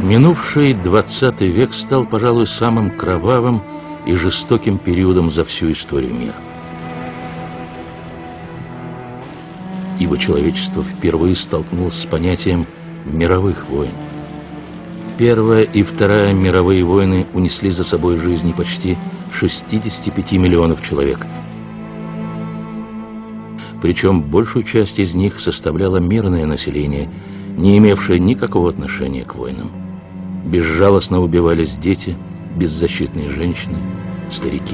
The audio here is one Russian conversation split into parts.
Минувший 20 век стал, пожалуй, самым кровавым и жестоким периодом за всю историю мира. Ибо человечество впервые столкнулось с понятием мировых войн. Первая и Вторая мировые войны унесли за собой жизни почти 65 миллионов человек. Причем большую часть из них составляло мирное население, не имевшее никакого отношения к войнам. Безжалостно убивались дети, беззащитные женщины, старики.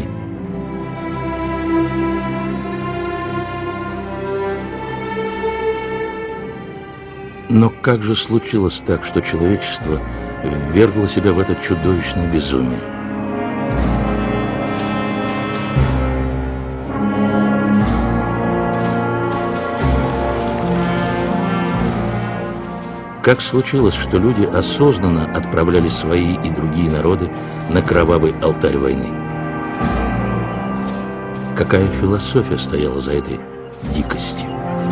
Но как же случилось так, что человечество ввергло себя в это чудовищное безумие? Как случилось, что люди осознанно отправляли свои и другие народы на кровавый алтарь войны? Какая философия стояла за этой дикостью?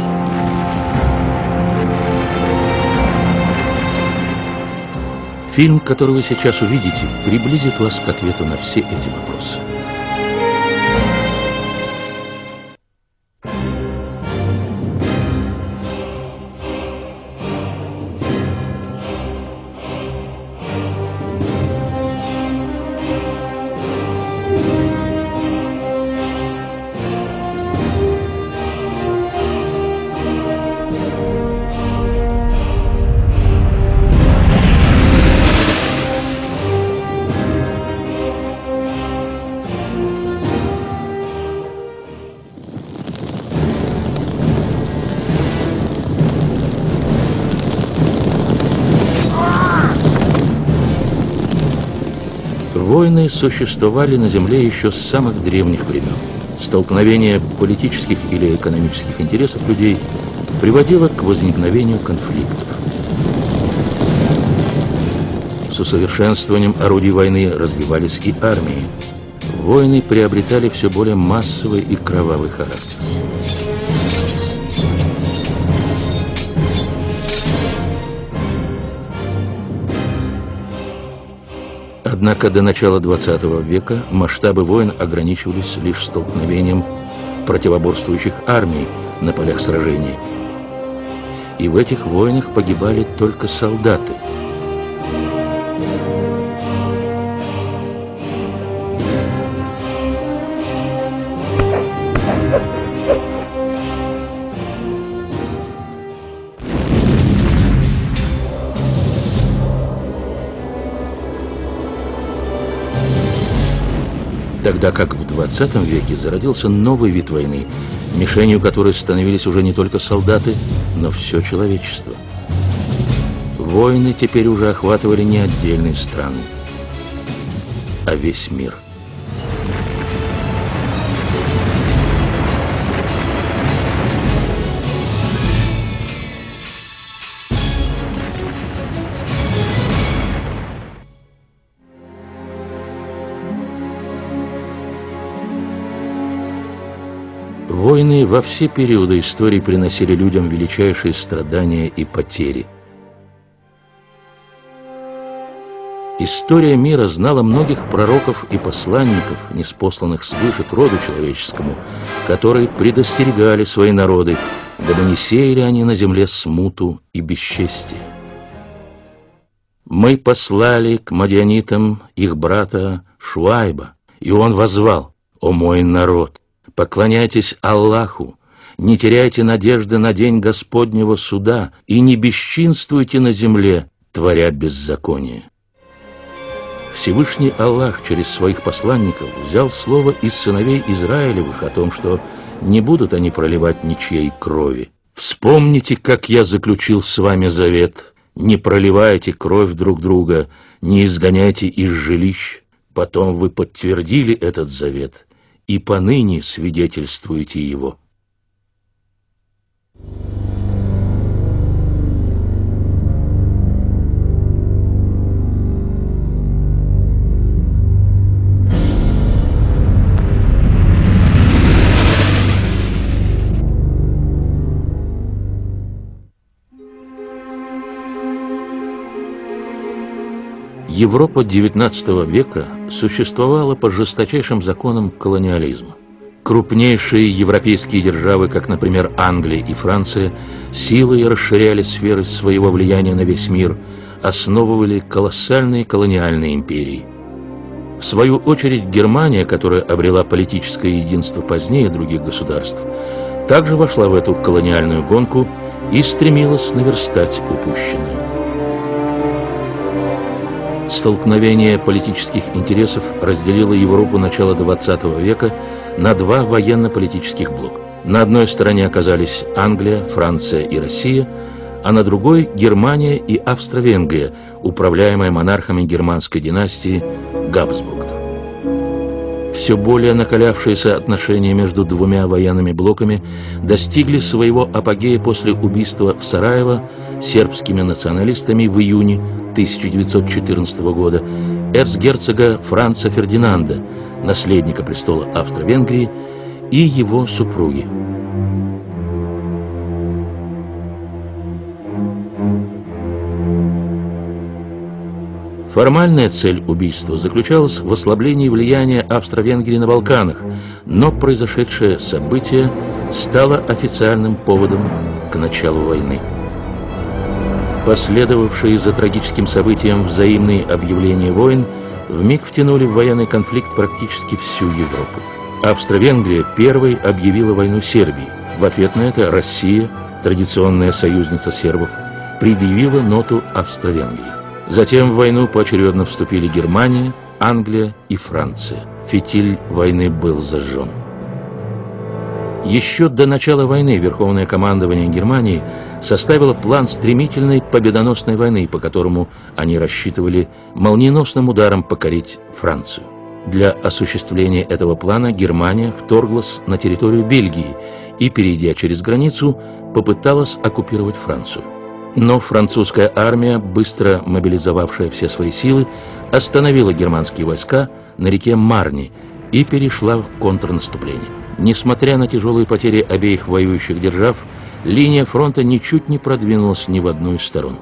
Фильм, который вы сейчас увидите, приблизит вас к ответу на все эти вопросы. Войны существовали на Земле еще с самых древних времен. Столкновение политических или экономических интересов людей приводило к возникновению конфликтов. С усовершенствованием орудий войны развивались и армии. Войны приобретали все более массовый и кровавый характер. Однако до начала 20 века масштабы войн ограничивались лишь столкновением противоборствующих армий на полях сражений. И в этих войнах погибали только солдаты. Тогда как в 20 веке зародился новый вид войны, мишенью которой становились уже не только солдаты, но все человечество. Войны теперь уже охватывали не отдельные страны, а весь мир. Войны во все периоды истории приносили людям величайшие страдания и потери. История мира знала многих пророков и посланников, ниспосланных свыше к роду человеческому, которые предостерегали свои народы, дабы не сеяли они на земле смуту и бесчестие. Мы послали к мадианитам их брата Шуайба, и он воззвал: «О мой народ! Поклоняйтесь Аллаху, не теряйте надежды на день Господнего суда и не бесчинствуйте на земле, творя беззаконие». Всевышний Аллах через своих посланников взял слово из сыновей Израилевых о том, что не будут они проливать ничьей крови. «Вспомните, как я заключил с вами завет. Не проливайте кровь друг друга, не изгоняйте из жилищ. Потом вы подтвердили этот завет, и поныне свидетельствуете его». Европа XIX века существовала по жесточайшим законам колониализма. Крупнейшие европейские державы, как, например, Англия и Франция, силой расширяли сферы своего влияния на весь мир, основывали колоссальные колониальные империи. В свою очередь, Германия, которая обрела политическое единство позднее других государств, также вошла в эту колониальную гонку и стремилась наверстать упущенное. Столкновение политических интересов разделило Европу начала XX века на два военно-политических блока. На одной стороне оказались Англия, Франция и Россия, а на другой – Германия и Австро-Венгрия, управляемая монархами германской династии Габсбургов. Все более накалявшиеся отношения между двумя военными блоками достигли своего апогея после убийства в Сараево сербскими националистами в июне 1914 года эрцгерцога Франца Фердинанда, наследника престола Австро-Венгрии, и его супруги. Формальная цель убийства заключалась в ослаблении влияния Австро-Венгрии на Балканах, но произошедшее событие стало официальным поводом к началу войны. Последовавшие за трагическим событием взаимные объявления войн вмиг втянули в военный конфликт практически всю Европу. Австро-Венгрия первой объявила войну Сербии. В ответ на это Россия, традиционная союзница сербов, предъявила ноту Австро-Венгрии. Затем в войну поочередно вступили Германия, Англия и Франция. Фитиль войны был зажжен. Еще до начала войны Верховное командование Германии составило план стремительной победоносной войны, по которому они рассчитывали молниеносным ударом покорить Францию. Для осуществления этого плана Германия вторглась на территорию Бельгии и, перейдя через границу, попыталась оккупировать Францию. Но французская армия, быстро мобилизовавшая все свои силы, остановила германские войска на реке Марни и перешла в контрнаступление. Несмотря на тяжелые потери обеих воюющих держав, линия фронта ничуть не продвинулась ни в одну из сторон.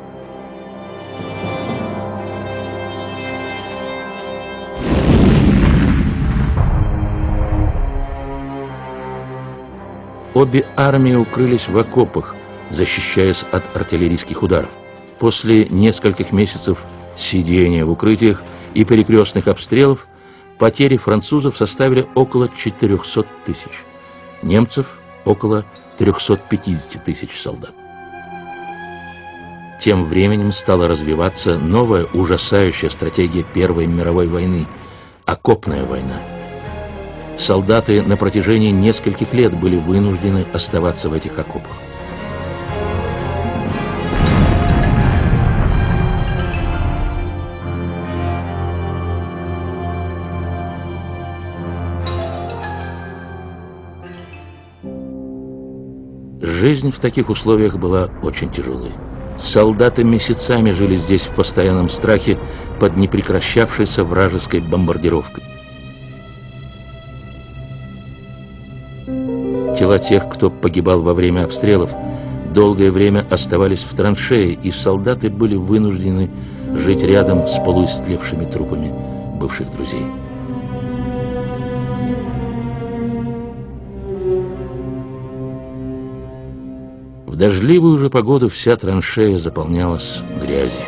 Обе армии укрылись в окопах, защищаясь от артиллерийских ударов. После нескольких месяцев сидения в укрытиях и перекрестных обстрелов потери французов составили около 400 тысяч, немцев – около 350 тысяч солдат. Тем временем стала развиваться новая ужасающая стратегия Первой мировой войны – окопная война. Солдаты на протяжении нескольких лет были вынуждены оставаться в этих окопах. Жизнь в таких условиях была очень тяжелой. Солдаты месяцами жили здесь в постоянном страхе под непрекращавшейся вражеской бомбардировкой. Тела тех, кто погибал во время обстрелов, долгое время оставались в траншее, и солдаты были вынуждены жить рядом с полуистлевшими трупами бывших друзей. В дождливую же погоду вся траншея заполнялась грязью.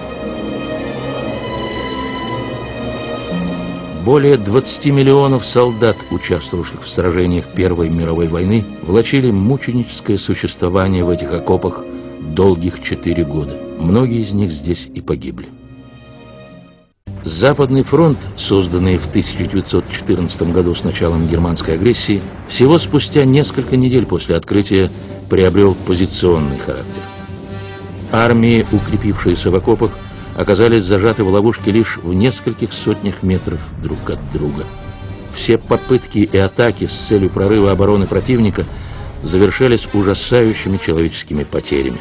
Более 20 миллионов солдат, участвовавших в сражениях Первой мировой войны, влачили мученическое существование в этих окопах долгих 4 года. Многие из них здесь и погибли. Западный фронт, созданный в 1914 году с началом германской агрессии, всего спустя несколько недель после открытия приобрел позиционный характер. Армии, укрепившиеся в окопах, оказались зажаты в ловушке лишь в нескольких сотнях метров друг от друга. Все попытки и атаки с целью прорыва обороны противника завершались ужасающими человеческими потерями.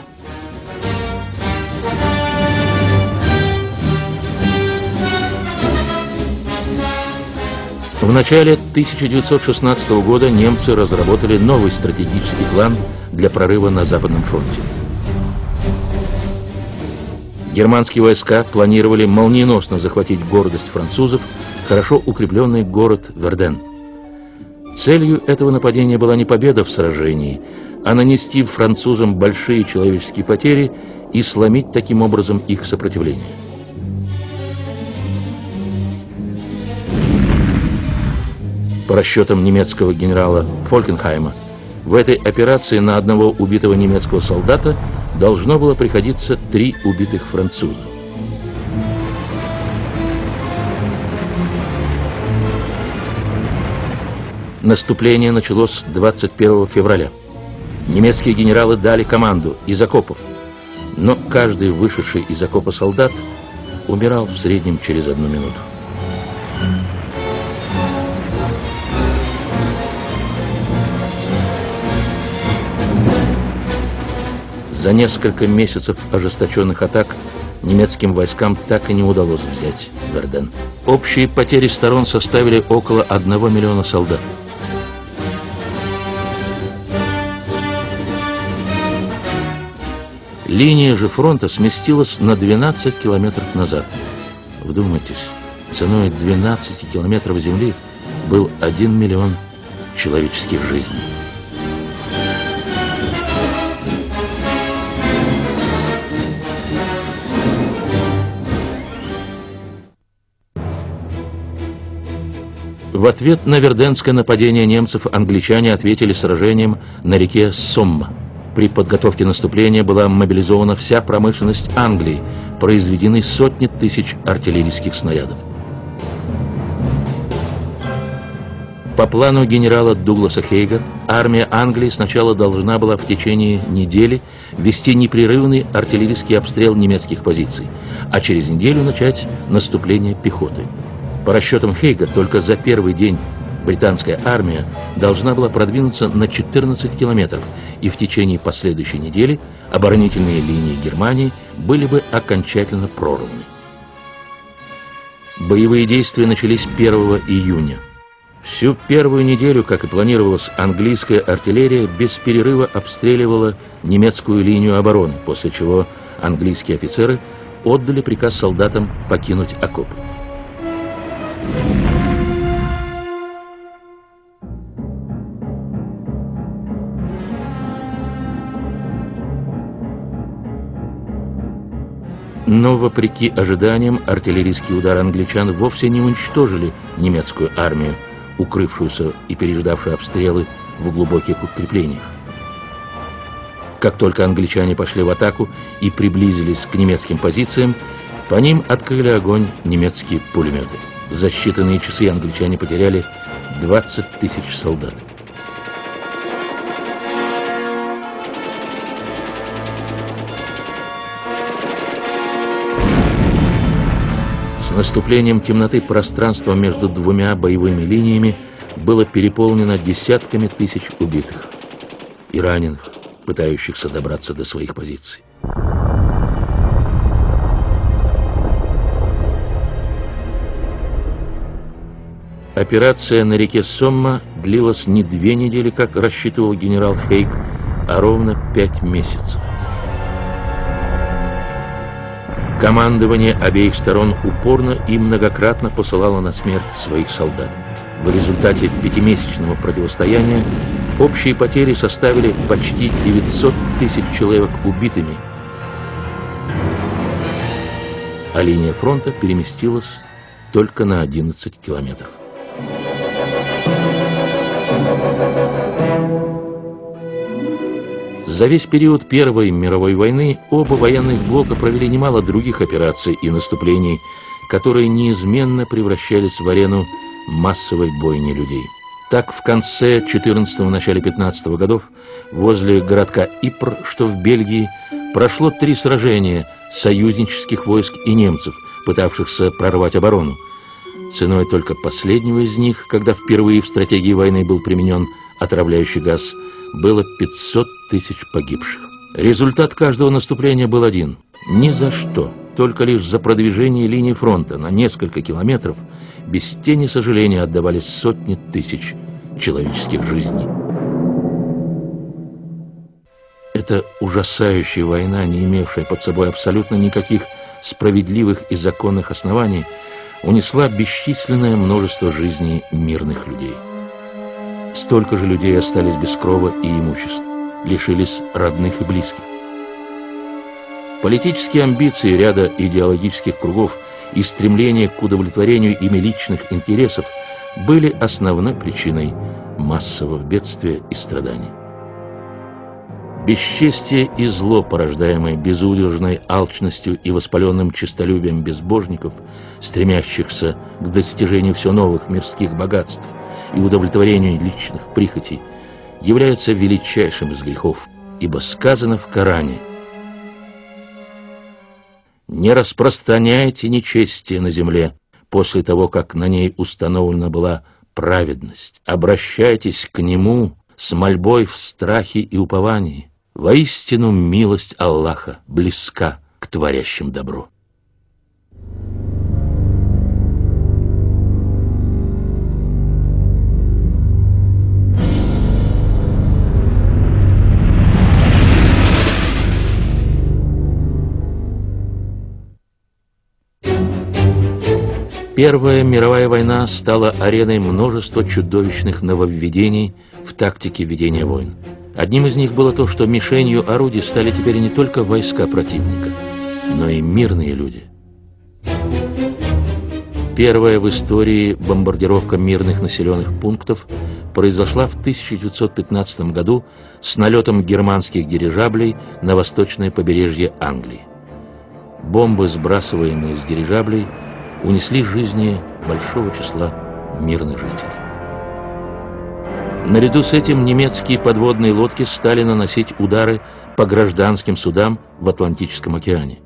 В начале 1916 года немцы разработали новый стратегический план для прорыва на Западном фронте. Германские войска планировали молниеносно захватить гордость французов, хорошо укрепленный город Верден. Целью этого нападения была не победа в сражении, а нанести французам большие человеческие потери и сломить таким образом их сопротивление. По расчетам немецкого генерала Фолькенхайма, в этой операции на одного убитого немецкого солдата должно было приходиться 3 убитых француза. Наступление началось 21 февраля. Немецкие генералы дали команду из окопов, но каждый вышедший из окопа солдат умирал в среднем через 1 минуту. За несколько месяцев ожесточенных атак немецким войскам так и не удалось взять Верден. Общие потери сторон составили около 1 миллиона солдат. Линия же фронта сместилась на 12 километров назад. Вдумайтесь, ценой 12 километров земли был 1 миллион человеческих жизней. В ответ на верденское нападение немцев англичане ответили сражением на реке Сомма. При подготовке наступления была мобилизована вся промышленность Англии, произведены сотни тысяч артиллерийских снарядов. По плану генерала Дугласа Хейга, армия Англии сначала должна была в течение недели вести непрерывный артиллерийский обстрел немецких позиций, а через неделю начать наступление пехоты. По расчетам Хейга, только за первый день британская армия должна была продвинуться на 14 километров, и в течение последующей недели оборонительные линии Германии были бы окончательно прорваны. Боевые действия начались 1 июня. Всю первую неделю, как и планировалось, английская артиллерия без перерыва обстреливала немецкую линию обороны, после чего английские офицеры отдали приказ солдатам покинуть окопы. Но, вопреки ожиданиям, артиллерийский удар англичан вовсе не уничтожили немецкую армию, укрывшуюся и переждавшую обстрелы в глубоких укреплениях. Как только англичане пошли в атаку и приблизились к немецким позициям, по ним открыли огонь немецкие пулеметы. За считанные часы англичане потеряли 20 тысяч солдат. С наступлением темноты пространство между двумя боевыми линиями было переполнено десятками тысяч убитых и раненых, пытающихся добраться до своих позиций. Операция на реке Сомма длилась не 2 недели, как рассчитывал генерал Хейг, а ровно 5 месяцев. Командование обеих сторон упорно и многократно посылало на смерть своих солдат. В результате 5-месячного противостояния общие потери составили почти 900 тысяч человек убитыми, а линия фронта переместилась только на 11 километров. За весь период Первой мировой войны оба военных блока провели немало других операций и наступлений, которые неизменно превращались в арену массовой бойни людей. Так, в конце 14-го, начале 15-го годов возле городка Ипр, что в Бельгии, прошло 3 сражения союзнических войск и немцев, пытавшихся прорвать оборону. Ценой только последнего из них, когда впервые в стратегии войны был применен отравляющий газ, было 500 тысяч погибших. Результат каждого наступления был один. Ни за что, только лишь за продвижение линии фронта на несколько километров, без тени сожаления отдавались сотни тысяч человеческих жизней. Эта ужасающая война, не имевшая под собой абсолютно никаких справедливых и законных оснований унесла бесчисленное множество жизней мирных людей. Столько же людей остались без крова и имущества, лишились родных и близких. Политические амбиции ряда идеологических кругов и стремление к удовлетворению ими личных интересов были основной причиной массового бедствия и страданий. Бесчестие и зло, порождаемое безудержной алчностью и воспаленным честолюбием безбожников, стремящихся к достижению все новых мирских богатств и удовлетворению личных прихотей, является величайшим из грехов, ибо сказано в Коране: «Не распространяйте нечестие на земле после того, как на ней установлена была праведность. Обращайтесь к Нему с мольбой в страхе и уповании. Воистину милость Аллаха близка к творящим добро». Первая мировая война стала ареной множества чудовищных нововведений в тактике ведения войн. Одним из них было то, что мишенью орудий стали теперь не только войска противника, но и мирные люди. Первая в истории бомбардировка мирных населенных пунктов произошла в 1915 году с налетом германских дирижаблей на восточное побережье Англии. Бомбы, сбрасываемые с дирижаблей, унесли жизни большого числа мирных жителей. Наряду с этим немецкие подводные лодки стали наносить удары по гражданским судам в Атлантическом океане.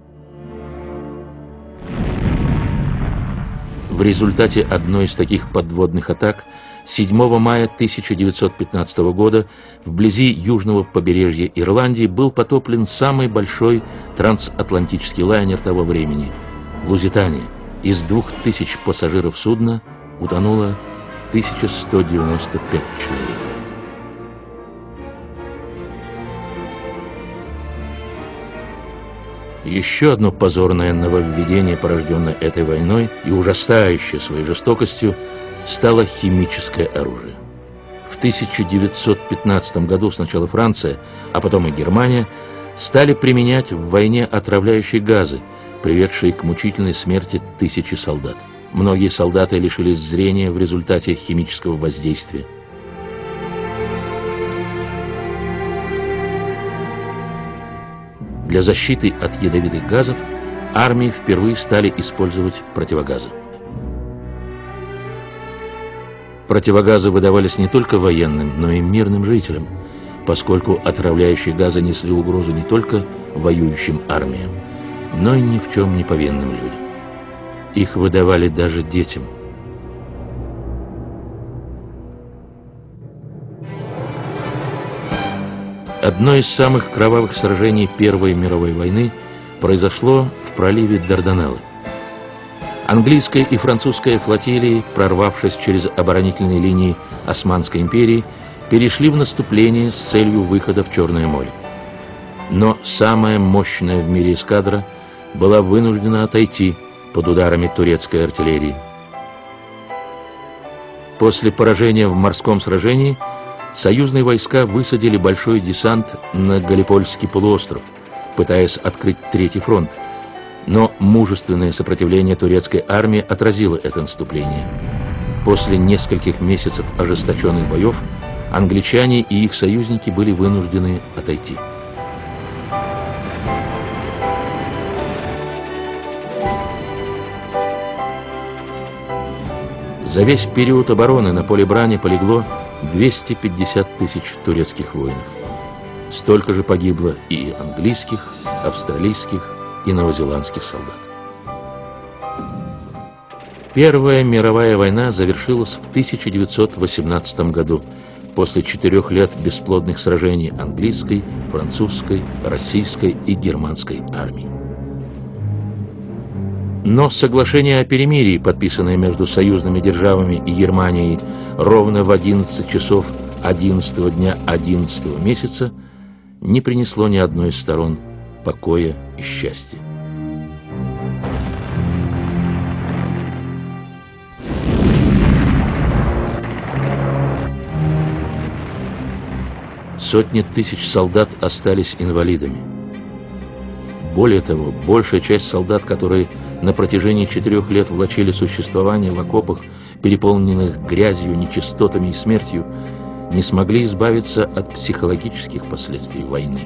В результате одной из таких подводных атак 7 мая 1915 года вблизи южного побережья Ирландии был потоплен самый большой трансатлантический лайнер того времени – «Лузитания». Из 2000 пассажиров судна утонуло 1195 человек. Еще одно позорное нововведение, порожденное этой войной и ужасающее своей жестокостью, стало химическое оружие. В 1915 году сначала Франция, а потом и Германия стали применять в войне отравляющие газы, приведшие к мучительной смерти тысячи солдат. Многие солдаты лишились зрения в результате химического воздействия. Для защиты от ядовитых газов армии впервые стали использовать противогазы. Противогазы выдавались не только военным, но и мирным жителям, поскольку отравляющие газы несли угрозу не только воюющим армиям, но и ни в чем не повинным людям. Их выдавали даже детям. Одно из самых кровавых сражений Первой мировой войны произошло в проливе Дарданеллы. Английская и французская флотилии, прорвавшись через оборонительные линии Османской империи, перешли в наступление с целью выхода в Черное море. Но самая мощная в мире эскадра была вынуждена отойти под ударами турецкой артиллерии. После поражения в морском сражении союзные войска высадили большой десант на Галлипольский полуостров, пытаясь открыть Третий фронт, но мужественное сопротивление турецкой армии отразило это наступление. После нескольких месяцев ожесточенных боев англичане и их союзники были вынуждены отойти. За весь период обороны на поле брани полегло 250 тысяч турецких воинов. Столько же погибло и английских, австралийских и новозеландских солдат. Первая мировая война завершилась в 1918 году, после 4 лет бесплодных сражений английской, французской, российской и германской армий. Но соглашение о перемирии, подписанное между союзными державами и Германией ровно в 11 часов 11 дня 11 месяца, не принесло ни одной из сторон покоя и счастья. Сотни тысяч солдат остались инвалидами. Более того, большая часть солдат, которые на протяжении 4 лет влачили существование в окопах, переполненных грязью, нечистотами и смертью, не смогли избавиться от психологических последствий войны.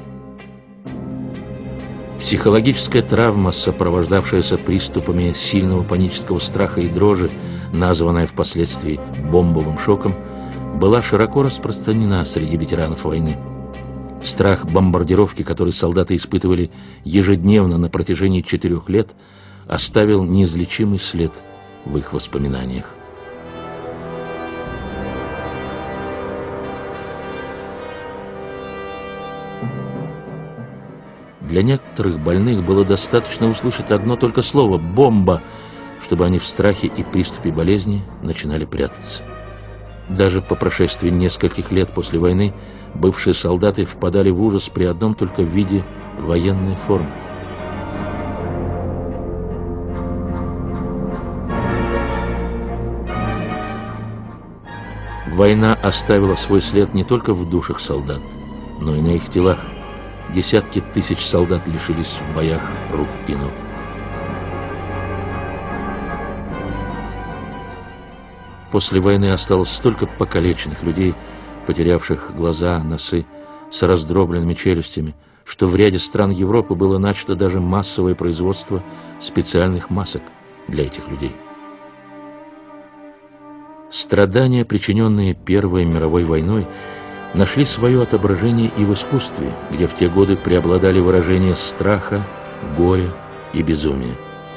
Психологическая травма, сопровождавшаяся приступами сильного панического страха и дрожи, названная впоследствии бомбовым шоком, была широко распространена среди ветеранов войны. Страх бомбардировки, который солдаты испытывали ежедневно на протяжении 4 лет, оставил неизлечимый след в их воспоминаниях. Для некоторых больных было достаточно услышать одно только слово «бомба», чтобы они в страхе и приступе болезни начинали прятаться. Даже по прошествии нескольких лет после войны бывшие солдаты впадали в ужас при одном только виде военной формы. Война оставила свой след не только в душах солдат, но и на их телах. Десятки тысяч солдат лишились в боях рук и ног. После войны осталось столько покалеченных людей, потерявших глаза, носы, с раздробленными челюстями, что в ряде стран Европы было начато даже массовое производство специальных масок для этих людей. Страдания, причиненные Первой мировой войной, нашли свое отображение и в искусстве, где в те годы преобладали выражения страха, горя и безумия.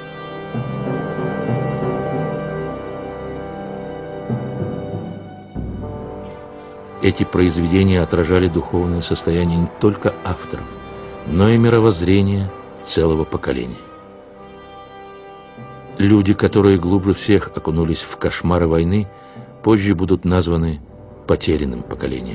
Эти произведения отражали духовное состояние не только авторов, но и мировоззрение целого поколения. Люди, которые глубже всех окунулись в кошмары войны, позже будут названы потерянным поколением.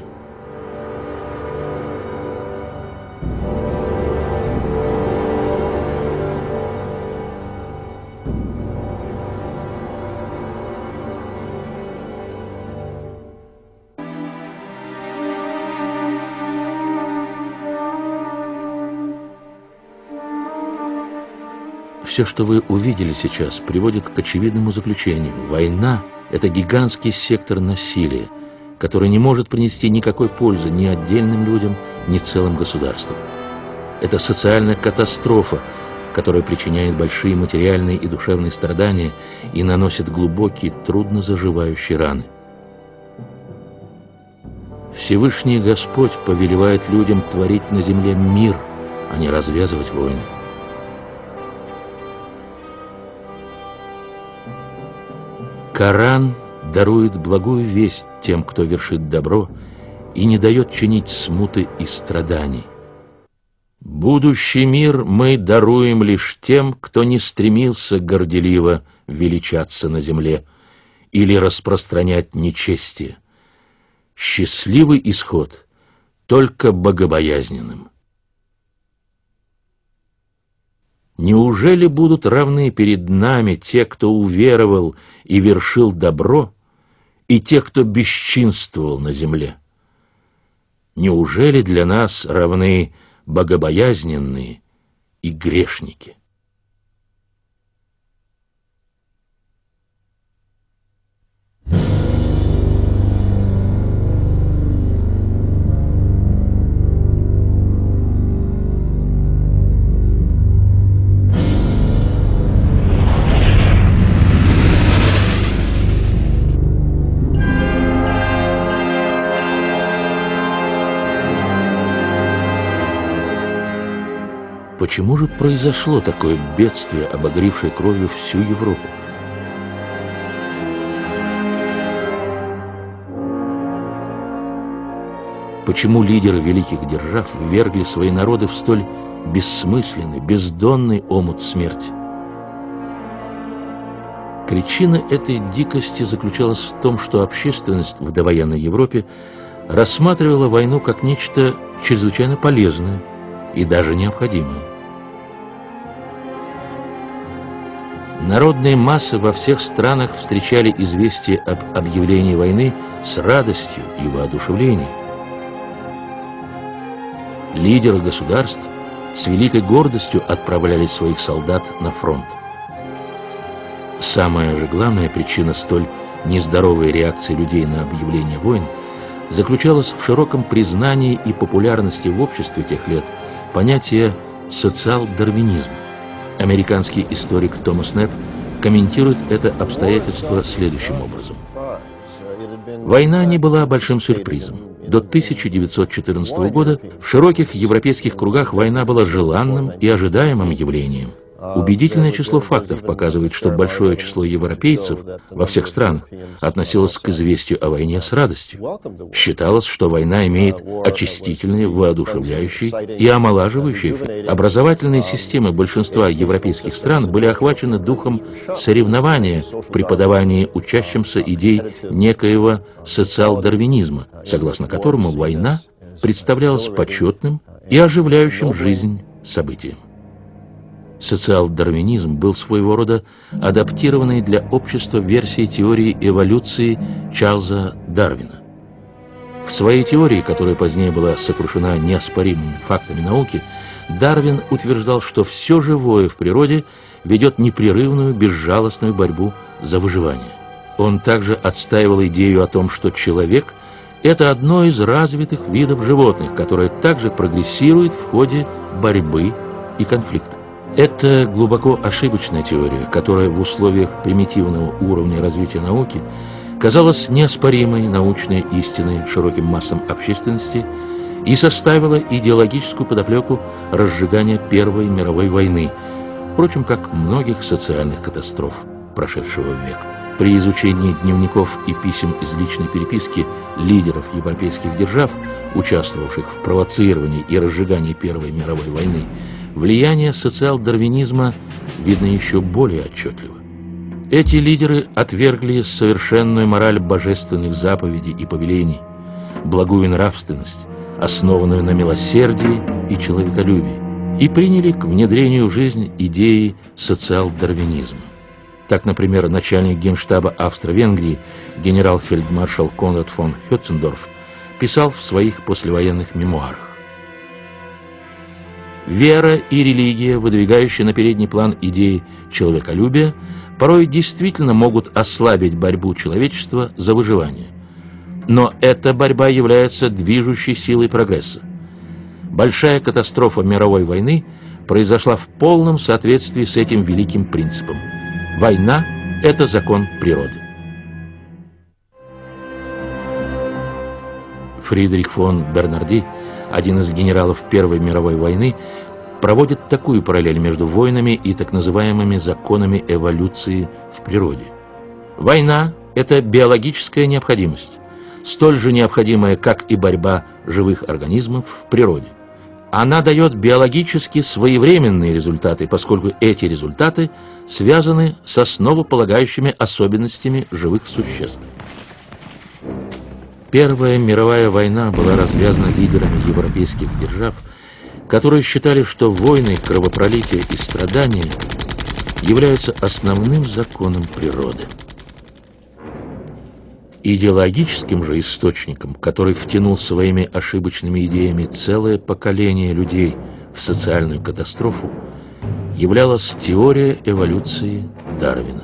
Все, что вы увидели сейчас, приводит к очевидному заключению. Война – это гигантский сектор насилия, который не может принести никакой пользы ни отдельным людям, ни целым государствам. Это социальная катастрофа, которая причиняет большие материальные и душевные страдания и наносит глубокие, трудно заживающие раны. Всевышний Господь повелевает людям творить на земле мир, а не развязывать войны. Коран дарует благую весть тем, кто вершит добро, и не дает чинить смуты и страданий. Будущий мир мы даруем лишь тем, кто не стремился горделиво величаться на земле или распространять нечестие. Счастливый исход только богобоязненным. Неужели будут равны перед нами те, кто уверовал и вершил добро, и те, кто бесчинствовал на земле? Неужели для нас равны богобоязненные и грешники? Почему же произошло такое бедствие, обогревшее кровью всю Европу? Почему лидеры великих держав ввергли свои народы в столь бессмысленный, бездонный омут смерти? Причина этой дикости заключалась в том, что общественность в довоенной Европе рассматривала войну как нечто чрезвычайно полезное и даже необходимое. Народные массы во всех странах встречали известие об объявлении войны с радостью и воодушевлением. Лидеры государств с великой гордостью отправляли своих солдат на фронт. Самая же главная причина столь нездоровой реакции людей на объявление войн заключалась в широком признании и популярности в обществе тех лет понятия социал-дарвинизма. Американский историк Томас Непп комментирует это обстоятельство следующим образом. Война не была большим сюрпризом. До 1914 года в широких европейских кругах война была желанным и ожидаемым явлением. Убедительное число фактов показывает, что большое число европейцев во всех странах относилось к известию о войне с радостью. Считалось, что война имеет очистительный, воодушевляющий и омолаживающий эффект. Образовательные системы большинства европейских стран были охвачены духом соревнования в преподавании учащимся идей некоего социал-дарвинизма, согласно которому война представлялась почетным и оживляющим жизнь событием. Социал-дарвинизм был своего рода адаптированной для общества версией теории эволюции Чарльза Дарвина. В своей теории, которая позднее была сокрушена неоспоримыми фактами науки, Дарвин утверждал, что все живое в природе ведет непрерывную, безжалостную борьбу за выживание. Он также отстаивал идею о том, что человек – это одно из развитых видов животных, которое также прогрессирует в ходе борьбы и конфликта. Это глубоко ошибочная теория, которая в условиях примитивного уровня развития науки казалась неоспоримой научной истиной широким массам общественности и составила идеологическую подоплеку разжигания Первой мировой войны, впрочем, как многих социальных катастроф прошедшего века. При изучении дневников и писем из личной переписки лидеров европейских держав, участвовавших в провоцировании и разжигании Первой мировой войны, влияние социал-дарвинизма видно еще более отчетливо. Эти лидеры отвергли совершенную мораль божественных заповедей и повелений, благую нравственность, основанную на милосердии и человеколюбии, и приняли к внедрению в жизнь идеи социал-дарвинизма. Так, например, начальник генштаба Австро-Венгрии генерал-фельдмаршал Конрад фон Хёцендорф писал в своих послевоенных мемуарах: «Вера и религия, выдвигающие на передний план идеи человеколюбия, порой действительно могут ослабить борьбу человечества за выживание. Но эта борьба является движущей силой прогресса. Большая катастрофа мировой войны произошла в полном соответствии с этим великим принципом. Война – это закон природы». Фридрих фон Бернарди, один из генералов Первой мировой войны, проводит такую параллель между войнами и так называемыми законами эволюции в природе. Война – это биологическая необходимость, столь же необходимая, как и борьба живых организмов в природе. Она дает биологически своевременные результаты, поскольку эти результаты связаны с основополагающими особенностями живых существ. Первая мировая война была развязана лидерами европейских держав, которые считали, что войны, кровопролитие и страдания являются основным законом природы. Идеологическим же источником, который втянул своими ошибочными идеями целое поколение людей в социальную катастрофу, являлась теория эволюции Дарвина.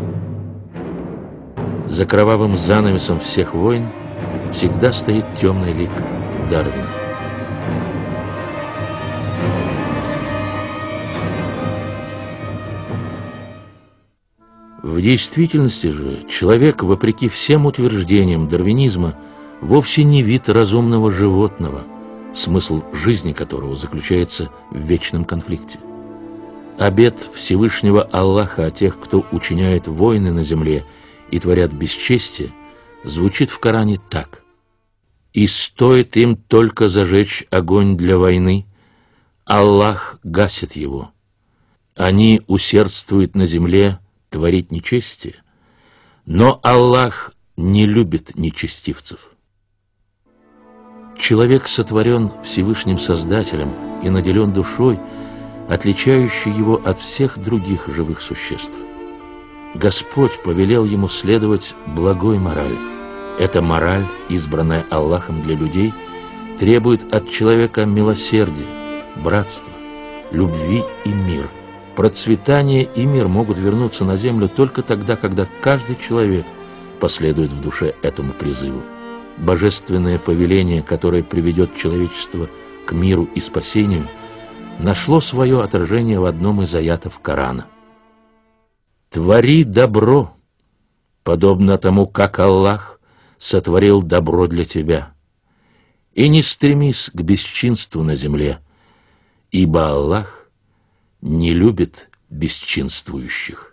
За кровавым занавесом всех войн всегда стоит темный лик Дарвина. В действительности же человек, вопреки всем утверждениям дарвинизма, вовсе не вид разумного животного, смысл жизни которого заключается в вечном конфликте. Обет Всевышнего Аллаха о тех, кто учиняет войны на земле и творят бесчестие, звучит в Коране так: «И стоит им только зажечь огонь для войны, Аллах гасит его. Они усердствуют на земле творить нечестие, но Аллах не любит нечестивцев». Человек сотворен Всевышним Создателем и наделен душой, отличающей его от всех других живых существ. Господь повелел ему следовать благой морали. Эта мораль, избранная Аллахом для людей, требует от человека милосердия, братства, любви и мира. Процветание и мир могут вернуться на землю только тогда, когда каждый человек последует в душе этому призыву. Божественное повеление, которое приведет человечество к миру и спасению, нашло свое отражение в одном из аятов Корана. «Твори добро, подобно тому, как Аллах сотворил добро для тебя, и не стремись к бесчинству на земле, ибо Аллах не любит бесчинствующих».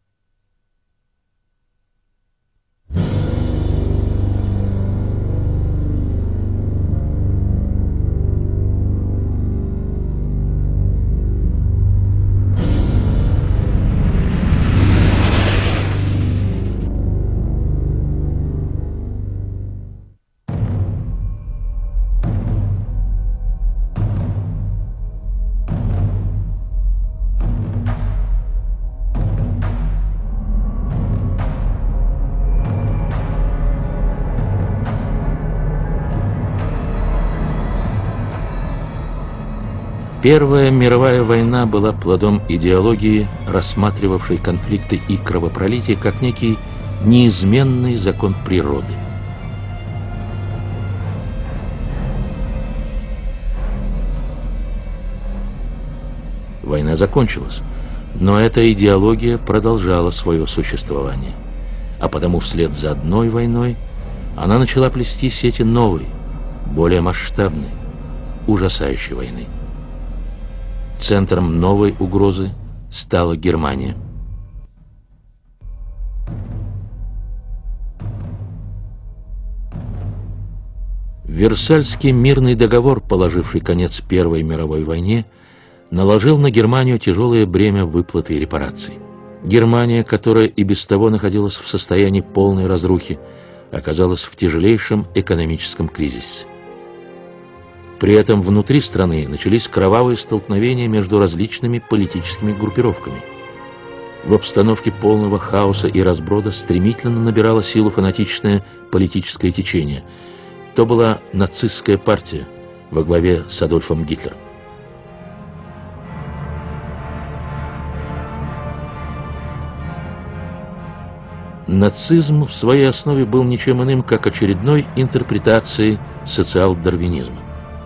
Первая мировая война была плодом идеологии, рассматривавшей конфликты и кровопролитие как некий неизменный закон природы. Война закончилась, но эта идеология продолжала свое существование, а потому вслед за одной войной она начала плести сети новой, более масштабной, ужасающей войны. Центром новой угрозы стала Германия. Версальский мирный договор, положивший конец Первой мировой войне, наложил на Германию тяжелое бремя выплаты репараций. Германия, которая и без того находилась в состоянии полной разрухи, оказалась в тяжелейшем экономическом кризисе. При этом внутри страны начались кровавые столкновения между различными политическими группировками. В обстановке полного хаоса и разброда стремительно набирало силу фанатичное политическое течение. То была нацистская партия во главе с Адольфом Гитлером. Нацизм в своей основе был ничем иным, как очередной интерпретацией социал-дарвинизма.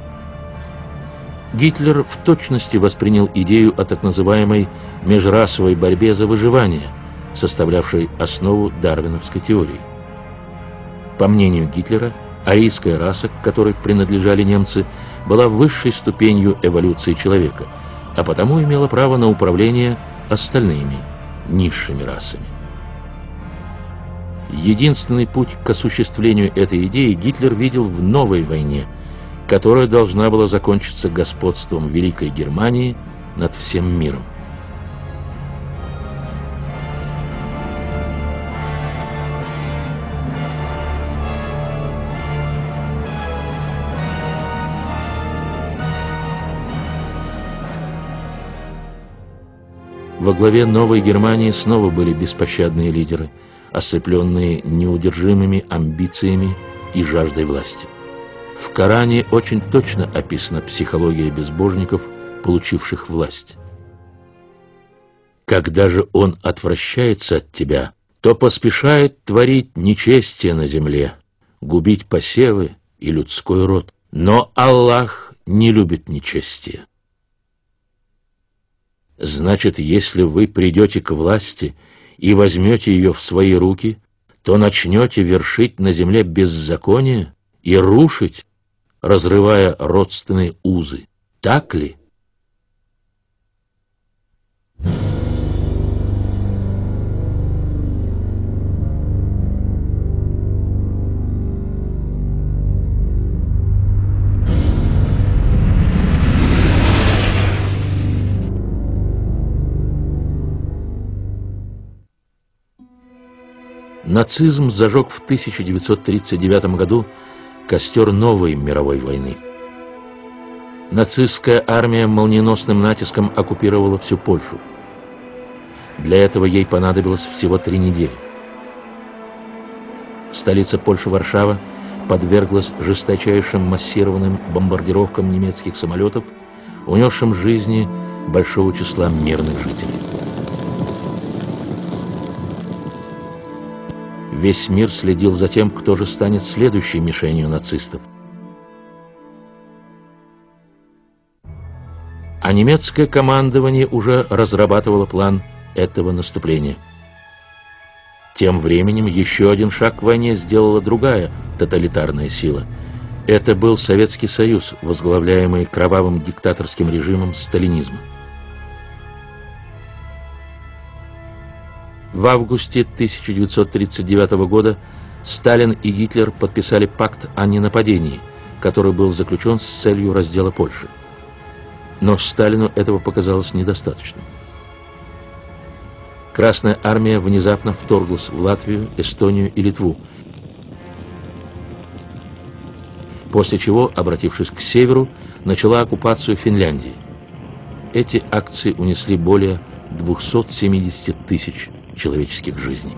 Гитлер в точности воспринял идею о так называемой межрасовой борьбе за выживание, составлявшей основу дарвиновской теории. По мнению Гитлера, арийская раса, к которой принадлежали немцы, была высшей ступенью эволюции человека, а потому имела право на управление остальными, низшими расами. Единственный путь к осуществлению этой идеи Гитлер видел в новой войне, которая должна была закончиться господством Великой Германии над всем миром. Во главе новой Германии снова были беспощадные лидеры, ослепленные неудержимыми амбициями и жаждой власти. В Коране очень точно описана психология безбожников, получивших власть. Когда же он отвращается от тебя, то поспешает творить нечестие на земле, губить посевы и людской род. Но Аллах не любит нечестие. Значит, если вы придете к власти и возьмете ее в свои руки, то начнете вершить на земле беззаконие и рушить, разрывая родственные узы. Так ли? Нацизм зажег в 1939 году костер новой мировой войны. Нацистская армия молниеносным натиском оккупировала всю Польшу. Для этого ей понадобилось всего 3 недели. Столица Польши, Варшава, подверглась жесточайшим массированным бомбардировкам немецких самолетов, унесшим жизни большого числа мирных жителей. Весь мир следил за тем, кто же станет следующей мишенью нацистов. А немецкое командование уже разрабатывало план этого наступления. Тем временем еще один шаг к войне сделала другая тоталитарная сила. Это был Советский Союз, возглавляемый кровавым диктаторским режимом сталинизма. В августе 1939 года Сталин и Гитлер подписали пакт о ненападении, который был заключен с целью раздела Польши. Но Сталину этого показалось недостаточным. Красная армия внезапно вторглась в Латвию, Эстонию и Литву, после чего, обратившись к северу, начала оккупацию Финляндии. Эти акции унесли более 270 тысяч человеческих жизней.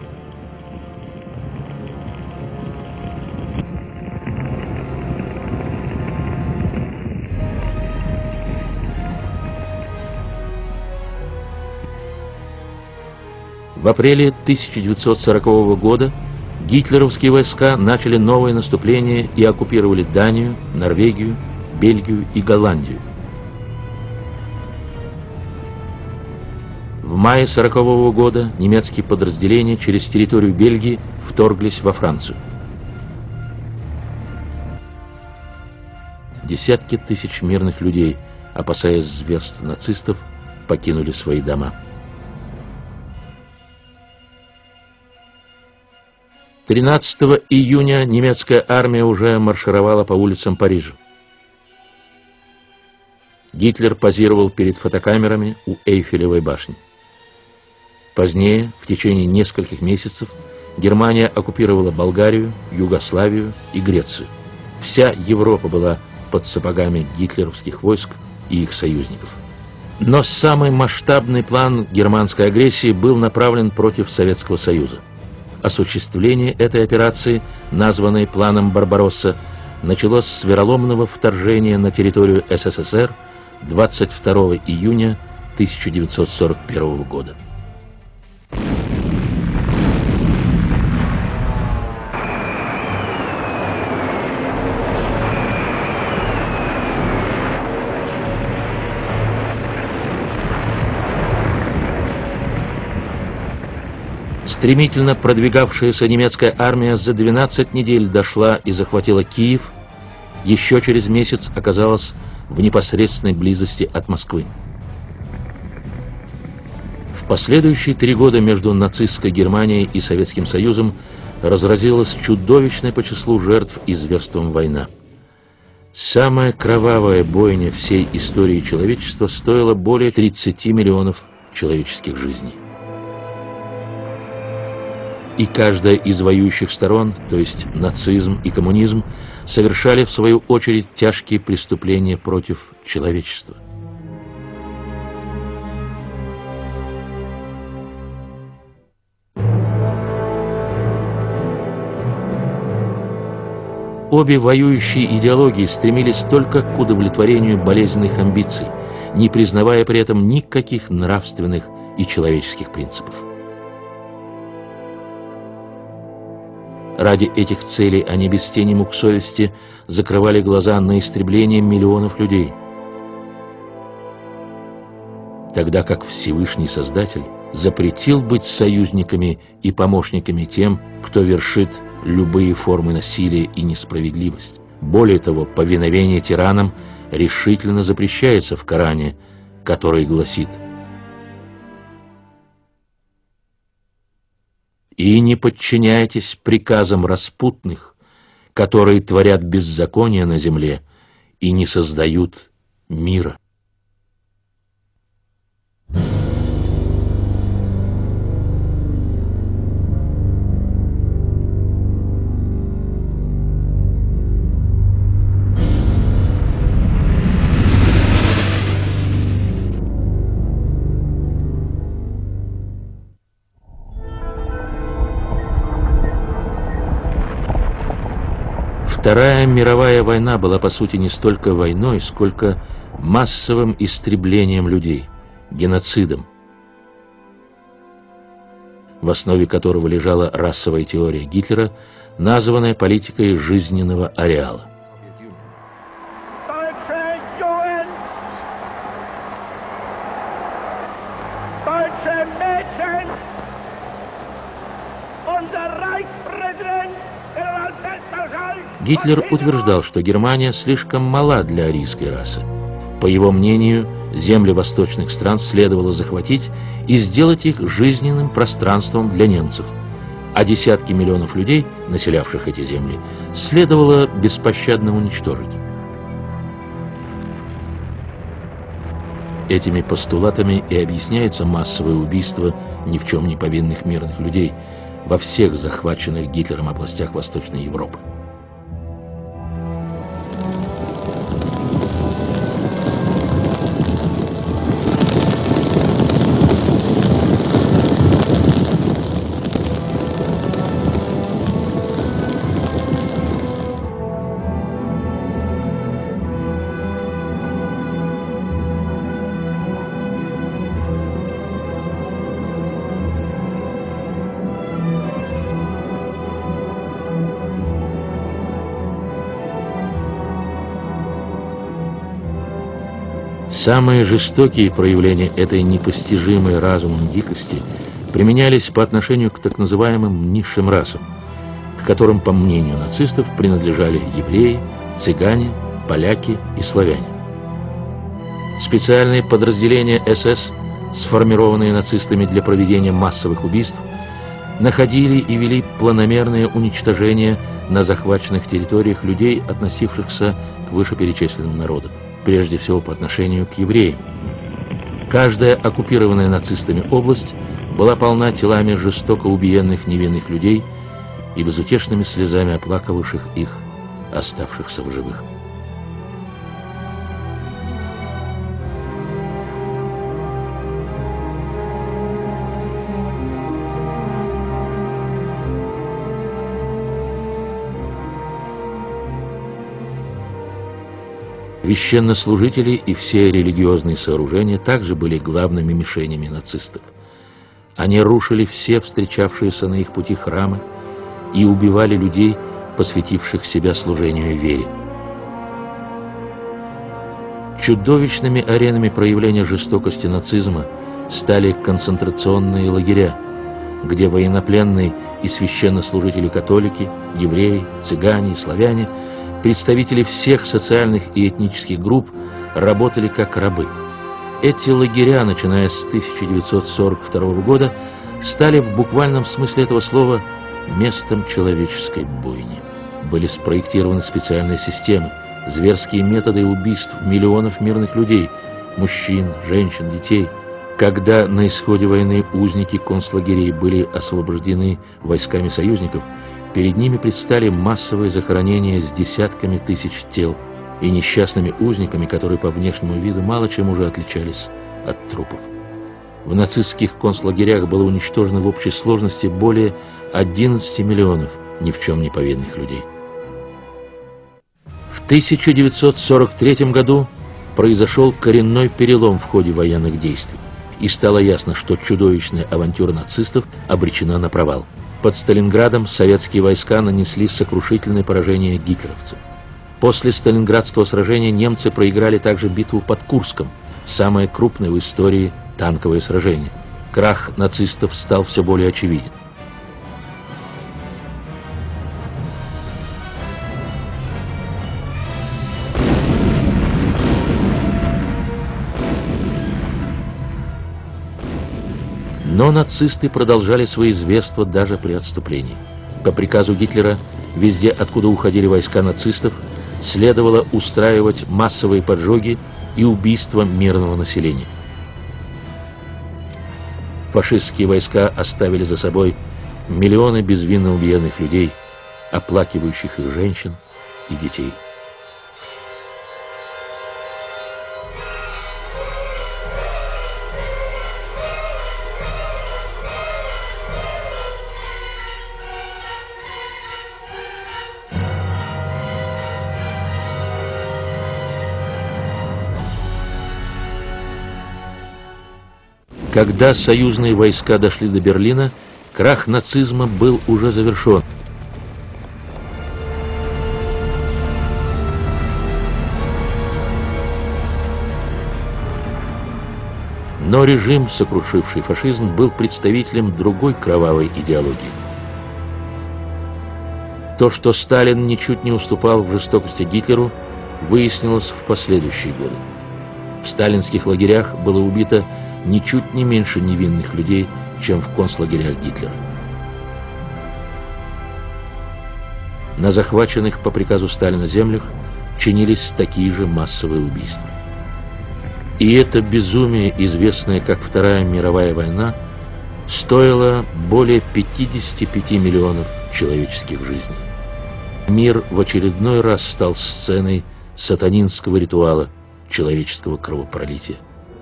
В апреле 1940 года гитлеровские войска начали новое наступление и оккупировали Данию, Норвегию, Бельгию и Голландию. В мае 1940 года немецкие подразделения через территорию Бельгии вторглись во Францию. Десятки тысяч мирных людей, опасаясь зверств нацистов, покинули свои дома. 13 июня немецкая армия уже маршировала по улицам Парижа. Гитлер позировал перед фотокамерами у Эйфелевой башни. Позднее, в течение нескольких месяцев, Германия оккупировала Болгарию, Югославию и Грецию. Вся Европа была под сапогами гитлеровских войск и их союзников. Но самый масштабный план германской агрессии был направлен против Советского Союза. Осуществление этой операции, названной планом Барбаросса, началось с вероломного вторжения на территорию СССР 22 июня 1941 года. Стремительно продвигавшаяся немецкая армия за 12 недель дошла и захватила Киев, еще через месяц оказалась в непосредственной близости от Москвы. В последующие 3 года между нацистской Германией и Советским Союзом разразилась чудовищная по числу жертв и зверством война. Самая кровавая бойня всей истории человечества стоила более 30 миллионов человеческих жизней. И каждая из воюющих сторон, то есть нацизм и коммунизм, совершали в свою очередь тяжкие преступления против человечества. Обе воюющие идеологии стремились только к удовлетворению болезненных амбиций, не признавая при этом никаких нравственных и человеческих принципов. Ради этих целей они без тени мук совести закрывали глаза на истребление миллионов людей. Тогда как Всевышний Создатель запретил быть союзниками и помощниками тем, кто вершит любые формы насилия и несправедливость. Более того, повиновение тиранам решительно запрещается в Коране, который гласит: «И не подчиняйтесь приказам распутных, которые творят беззаконие на земле и не создают мира». Вторая мировая война была, по сути, не столько войной, сколько массовым истреблением людей, геноцидом, в основе которого лежала расовая теория Гитлера, названная политикой жизненного ареала. Гитлер утверждал, что Германия слишком мала для арийской расы. По его мнению, земли восточных стран следовало захватить и сделать их жизненным пространством для немцев, а десятки миллионов людей, населявших эти земли, следовало беспощадно уничтожить. Этими постулатами и объясняется массовое убийство ни в чем не повинных мирных людей во всех захваченных Гитлером областях Восточной Европы. Самые жестокие проявления этой непостижимой разумом дикости применялись по отношению к так называемым низшим расам, к которым, по мнению нацистов, принадлежали евреи, цыгане, поляки и славяне. Специальные подразделения СС, сформированные нацистами для проведения массовых убийств, находили и вели планомерное уничтожение на захваченных территориях людей, относившихся к вышеперечисленным народам, прежде всего по отношению к евреям. Каждая оккупированная нацистами область была полна телами жестоко убиенных невинных людей и безутешными слезами оплакивавших их, оставшихся в живых. Священнослужители и все религиозные сооружения также были главными мишенями нацистов. Они рушили все встречавшиеся на их пути храмы и убивали людей, посвятивших себя служению вере. Чудовищными аренами проявления жестокости нацизма стали концентрационные лагеря, где военнопленные и священнослужители-католики, евреи, цыгане и славяне, представители всех социальных и этнических групп, работали как рабы. Эти лагеря, начиная с 1942 года, стали в буквальном смысле этого слова местом человеческой бойни. Были спроектированы специальные системы, зверские методы убийств миллионов мирных людей, мужчин, женщин, детей. Когда на исходе войны узники концлагерей были освобождены войсками союзников, перед ними предстали массовые захоронения с десятками тысяч тел и несчастными узниками, которые по внешнему виду мало чем уже отличались от трупов. В нацистских концлагерях было уничтожено в общей сложности более 11 миллионов ни в чем не повинных людей. В 1943 году произошел коренной перелом в ходе военных действий, и стало ясно, что чудовищная авантюра нацистов обречена на провал. Под Сталинградом советские войска нанесли сокрушительное поражение гитлеровцам. После Сталинградского сражения немцы проиграли также битву под Курском, самое крупное в истории танковое сражение. Крах нацистов стал все более очевиден. Но нацисты продолжали свои зверства даже при отступлении. По приказу Гитлера, везде, откуда уходили войска нацистов, следовало устраивать массовые поджоги и убийства мирного населения. Фашистские войска оставили за собой миллионы безвинно убиенных людей, оплакивающих их женщин и детей. Когда союзные войска дошли до Берлина, крах нацизма был уже завершен. Но режим, сокрушивший фашизм, был представителем другой кровавой идеологии. То, что Сталин ничуть не уступал в жестокости Гитлеру, выяснилось в последующие годы. В сталинских лагерях было убито ничуть не меньше невинных людей, чем в концлагерях Гитлера. На захваченных по приказу Сталина землях чинились такие же массовые убийства. И это безумие, известное как Вторая мировая война, стоило более 55 миллионов человеческих жизней. Мир в очередной раз стал сценой сатанинского ритуала человеческого кровопролития.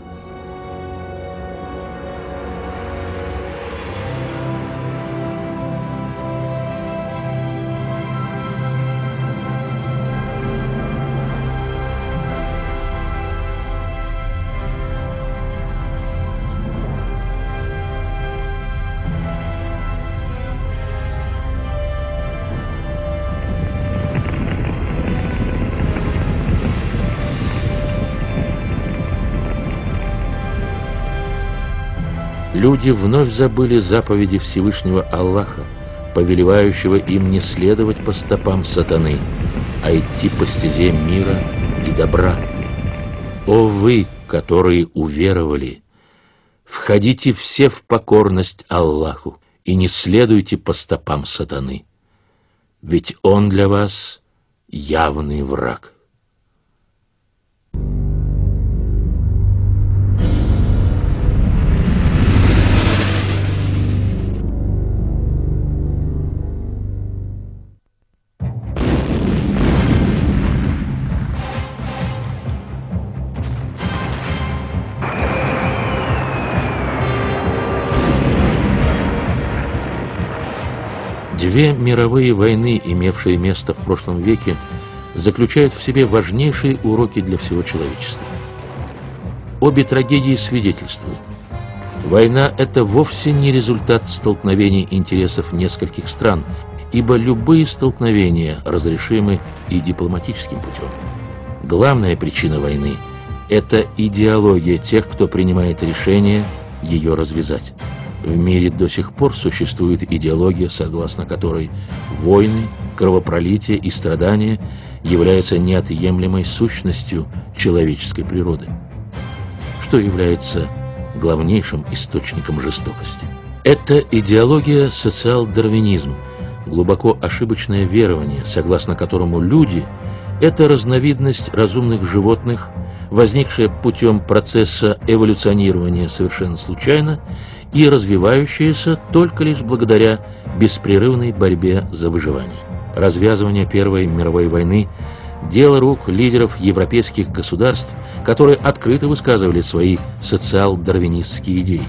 Люди вновь забыли заповеди Всевышнего Аллаха, повелевающего им не следовать по стопам сатаны, а идти по стезе мира и добра. О вы, которые уверовали, входите все в покорность Аллаху и не следуйте по стопам сатаны, ведь он для вас явный враг. Две мировые войны, имевшие место в прошлом веке, заключают в себе важнейшие уроки для всего человечества. Обе трагедии свидетельствуют: война – это вовсе не результат столкновений интересов нескольких стран, ибо любые столкновения разрешимы и дипломатическим путем. Главная причина войны – это идеология тех, кто принимает решение ее развязать. В мире до сих пор существует идеология, согласно которой войны, кровопролитие и страдания являются неотъемлемой сущностью человеческой природы, что является главнейшим источником жестокости. Это идеология социал-дарвинизм, глубоко ошибочное верование, согласно которому люди – это разновидность разумных животных, возникшая путем процесса эволюционирования совершенно случайно и развивающаяся только лишь благодаря беспрерывной борьбе за выживание. Развязывание Первой мировой войны – дело рук лидеров европейских государств, которые открыто высказывали свои социал-дарвинистские идеи.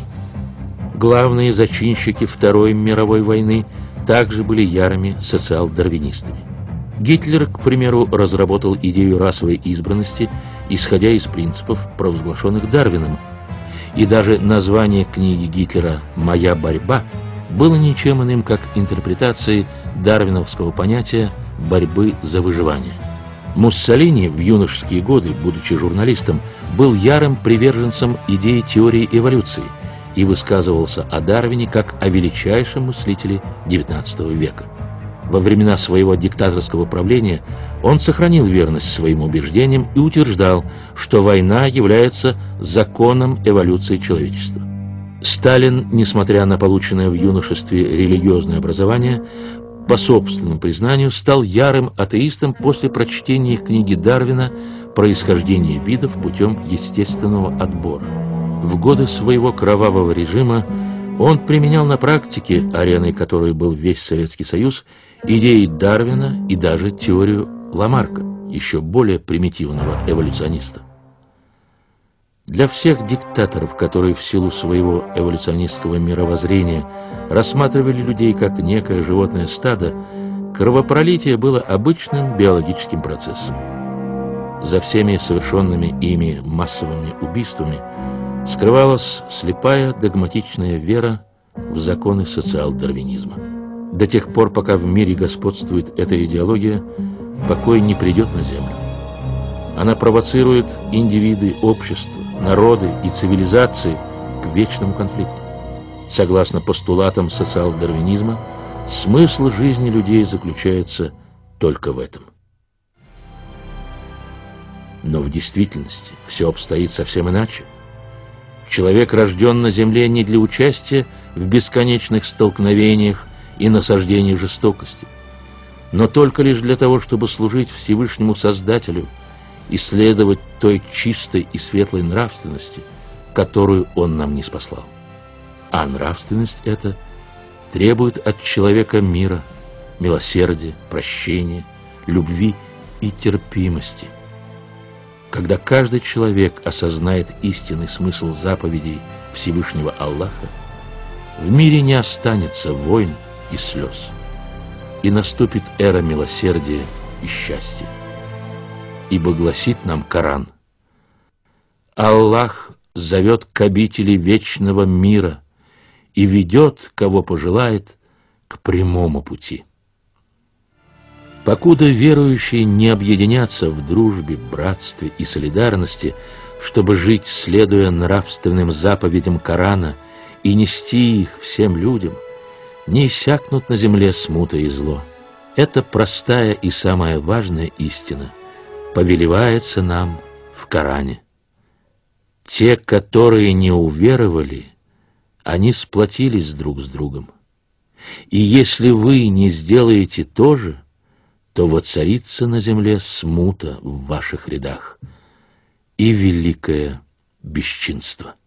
Главные зачинщики Второй мировой войны также были ярыми социал-дарвинистами. Гитлер, к примеру, разработал идею расовой избранности, исходя из принципов, провозглашенных Дарвином, и даже название книги Гитлера «Моя борьба» было ничем иным, как интерпретацией дарвиновского понятия борьбы за выживание. Муссолини в юношеские годы, будучи журналистом, был ярым приверженцем идеи теории эволюции и высказывался о Дарвине как о величайшем мыслителе XIX века. Во времена своего диктаторского правления он сохранил верность своим убеждениям и утверждал, что война является законом эволюции человечества. Сталин, несмотря на полученное в юношестве религиозное образование, по собственному признанию, стал ярым атеистом после прочтения книги Дарвина «Происхождение видов путем естественного отбора». В годы своего кровавого режима он применял на практике, ареной которой был весь Советский Союз, идеи Дарвина и даже теорию Ламарка, еще более примитивного эволюциониста. Для всех диктаторов, которые в силу своего эволюционистского мировоззрения рассматривали людей как некое животное стадо, кровопролитие было обычным биологическим процессом. За всеми совершенными ими массовыми убийствами скрывалась слепая догматичная вера в законы социал-дарвинизма. До тех пор, пока в мире господствует эта идеология, покой не придет на землю. Она провоцирует индивиды, общества, народы и цивилизации к вечному конфликту. Согласно постулатам социал-дарвинизма, смысл жизни людей заключается только в этом. Но в действительности все обстоит совсем иначе. Человек рожден на земле не для участия в бесконечных столкновениях и насаждениях жестокости, но только лишь для того, чтобы служить Всевышнему Создателю и следовать той чистой и светлой нравственности, которую Он нам ниспослал. А нравственность эта требует от человека мира, милосердия, прощения, любви и терпимости. Когда каждый человек осознает истинный смысл заповедей Всевышнего Аллаха, в мире не останется войн и слез, и наступит эра милосердия и счастья. Ибо гласит нам Коран: Аллах зовет к обители вечного мира и ведет, кого пожелает, к прямому пути. Покуда верующие не объединятся в дружбе, братстве и солидарности, чтобы жить, следуя нравственным заповедям Корана и нести их всем людям, не иссякнут на земле смута и зло. Эта простая и самая важная истина повелевается нам в Коране. Те, которые не уверовали, они сплотились друг с другом. И если вы не сделаете то же, то воцарится на земле смута в ваших рядах и великое бесчинство.